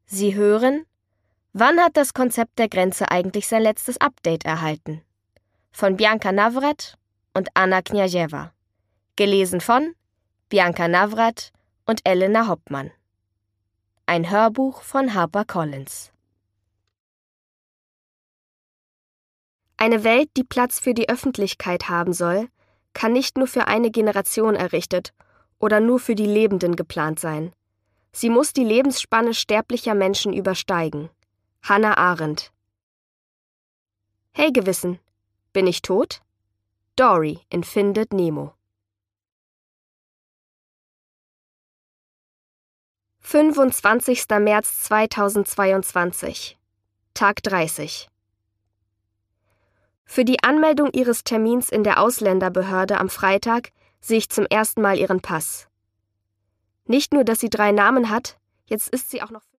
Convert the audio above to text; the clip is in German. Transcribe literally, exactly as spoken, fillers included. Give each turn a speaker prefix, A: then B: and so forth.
A: Sie hören: Wann hat das Konzept der Grenze eigentlich sein letztes Update erhalten? Von Bianca Navrat und Anna Kniazewa. Gelesen von Bianca Navrat und Elena Hoppmann. Ein Hörbuch von HarperCollins. Eine Welt, die Platz für die Öffentlichkeit haben soll, kann nicht nur für eine Generation errichtet oder nur für die Lebenden geplant sein. Sie muss die Lebensspanne sterblicher Menschen übersteigen. Hannah Arendt. Hey Gewissen, bin ich tot? Dory in Findet Nemo. fünfundzwanzigster März zweitausendzweiundzwanzig. Tag dreißig. Für die Anmeldung Ihres Termins in der Ausländerbehörde am Freitag sehe ich zum ersten Mal Ihren Pass. Nicht nur, dass sie drei Namen hat, jetzt ist sie auch noch